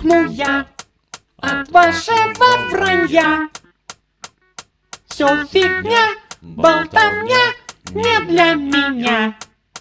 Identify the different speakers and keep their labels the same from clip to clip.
Speaker 1: Пухну я от вашего вранья. Все фигня, болтовня, не для меня.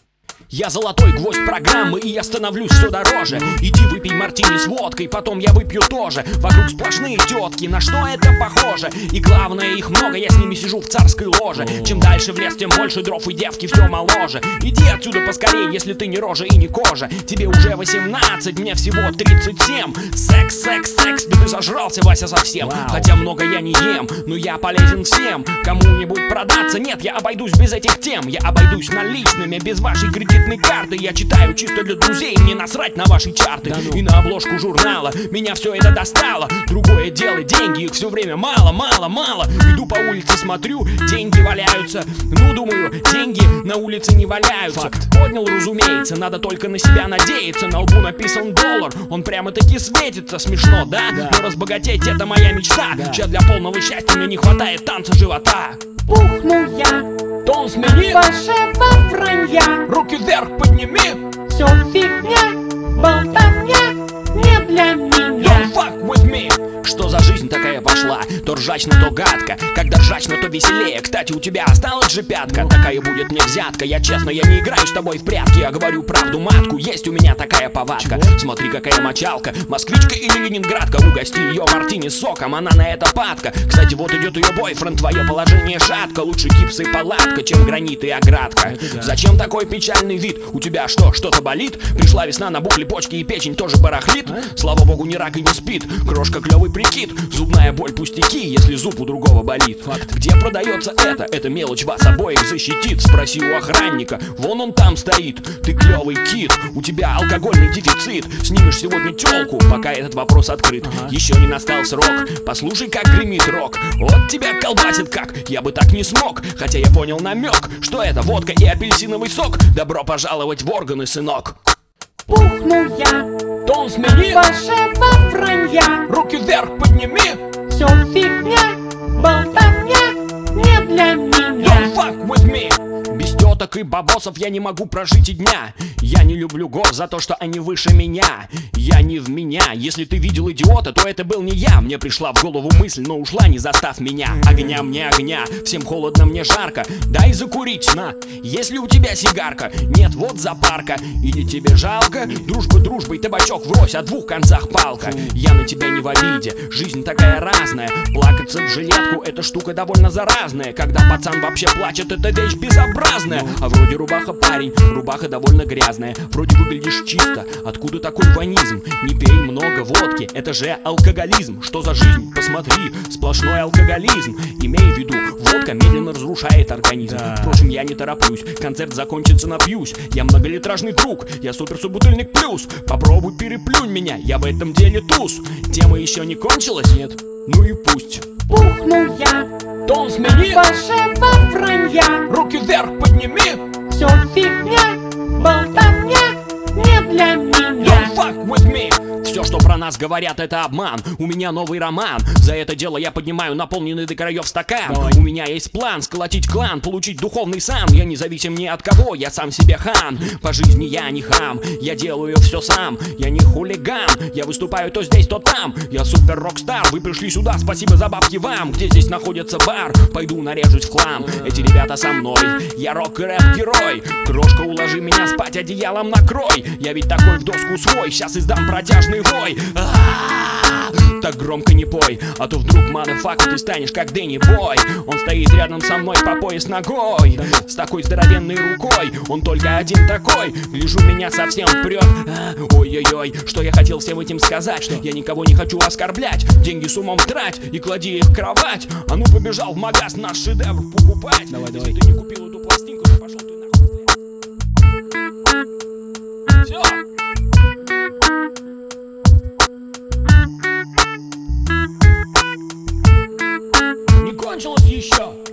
Speaker 2: Я золотой гвоздь программы, и я становлюсь все дороже. Иди выпей мартини с водкой, потом я выпью тоже. Вокруг сплошные тетки, на что это похоже? И главное, их много, я с ними сижу в царской ложе. Чем дальше в лес, тем больше дров, и девки все моложе. Иди отсюда поскорее, если ты не рожа и не кожа. Тебе уже 18, мне всего 37. Секс, секс, секс, да ты зажрался, Вася, совсем. Хотя много я не ем, но я полезен всем. Кому-нибудь продаться? Нет, я обойдусь без этих тем. Я обойдусь наличными, без вашей кредитной карты. Я читаю чисто для друзей, мне насрать на ваши чарты. И на обложку журнала меня все это достало. Другое дело, деньги, их все время мало, мало, мало. Иду по улице, смотрю, деньги валяются. Ну, думаю, деньги на улице не валяются. Факт. Поднял, разумеется, надо только на себя надеяться. На лбу написан доллар, он прямо-таки светится. Смешно, да? Но разбогатеть — это моя мечта. Сейчас для полного счастья мне не хватает танца живота.
Speaker 1: Пухну я
Speaker 2: Тон смени,
Speaker 1: вашего вранья.
Speaker 2: руки вверх подними.
Speaker 1: Все фигня, болтовня, не для меня.
Speaker 2: Don't fuck with me. Что за жизнь такая пошла? То ржачно, то гадко. Когда ржачно, то веселее. Кстати, у тебя осталась же пятка. Такая будет мне взятка. Я честно, я не играю с тобой в прятки. Я говорю правду матку, есть у меня такая повадка. Смотри, какая мочалка, москвичка или ленинградка. Угости ее мартини соком, она на это падка. Кстати, вот идет ее бойфренд, твое положение шатко. Лучше гипс и палатка, чем гранит и оградка. Зачем такой печальный вид? У тебя что, что-то болит? Пришла весна, на букли, почки и печень тоже барахлит. Слава богу, ни рак и не спит. Крошка клевый прикид, зубная боль пустяки, если зуб у другого болит. Факт. Где продается это? Эта мелочь вас обоих защитит. Спроси у охранника, вон он там стоит. Ты клевый кит, у тебя алкогольный дефицит. Снимешь сегодня тёлку, пока этот вопрос открыт. Еще не настал срок, послушай, как гремит рок. Вот тебя колбасит как, я бы так не смог. Хотя я понял намек, что это водка и апельсиновый сок. Добро пожаловать в органы, сынок.
Speaker 1: Пухну я
Speaker 2: Тон смени,
Speaker 1: вашего вранья.
Speaker 2: руки вверх подними.
Speaker 1: Все фигня, болтовня, не для меня.
Speaker 2: Don't fuck with me. Без теток и бабосов я не могу прожить и дня. Я не люблю гор за то, что они выше меня. Я не в меня. Если ты видел идиота, то это был не я. Мне пришла в голову мысль, но ушла, не застав меня. Огня мне огня, всем холодно, мне жарко. Дай закурить, на. Если у тебя сигарка, нет, вот запарка. Или тебе жалко? Дружба дружбой, табачок врозь, о двух концах палка. Я на тебя не в обиде, жизнь такая разная. Плакаться в жилетку, эта штука довольно заразная. Когда пацан вообще плачет, это вещь безобразная. А вроде рубаха парень, рубаха довольно грязная. Вроде выглядишь чисто, откуда такой ванизм? Не пей много водки, это же алкоголизм. Что за жизнь? Посмотри, сплошной алкоголизм. Имей в виду, водка медленно разрушает организм. Впрочем, я не тороплюсь, концерт закончится, напьюсь. Я многолитражный друг, я суперсубутыльник плюс. Попробуй переплюнь меня, я в этом деле туз. Тема еще не кончилась? Нет? Ну и пусть.
Speaker 1: Пухну я
Speaker 2: Тон смени,
Speaker 1: вашего вранья.
Speaker 2: руки вверх подними.
Speaker 1: Все фигня, болтовня, не для меня.
Speaker 2: Don't fuck with me. Все, что про нас говорят, это обман. У меня новый роман. За это дело я поднимаю наполненный до краев стакан. У меня есть план сколотить клан, получить духовный сан. Я не зависим ни от кого, я сам себе хан. По жизни я не хам, я делаю все сам. Я не хулиган, я выступаю то здесь, то там. Я супер рок-стар, вы пришли сюда, спасибо за бабки вам. Где здесь находится бар? Пойду нарежусь в хлам. Эти ребята со мной, я рок и рэп-герой. Крошка, уложи меня спать, одеялом накрой. Я ведь такой в доску свой, сейчас издам протяжный вой. Так громко не пой, а то вдруг, мадафака, ты станешь как Дэнни Бой. Он стоит рядом со мной по пояс ногой, с такой здоровенной рукой. Он только один такой, гляжу, меня совсем прет. Ой-ой-ой, что я хотел всем этим сказать? Я никого не хочу оскорблять. Деньги с умом трать и клади их в кровать. А ну побежал в магаз наш шедевр покупать. Если ты не купил эту пластинку, то пошел ты нахуй. Все. Не кончилось еще.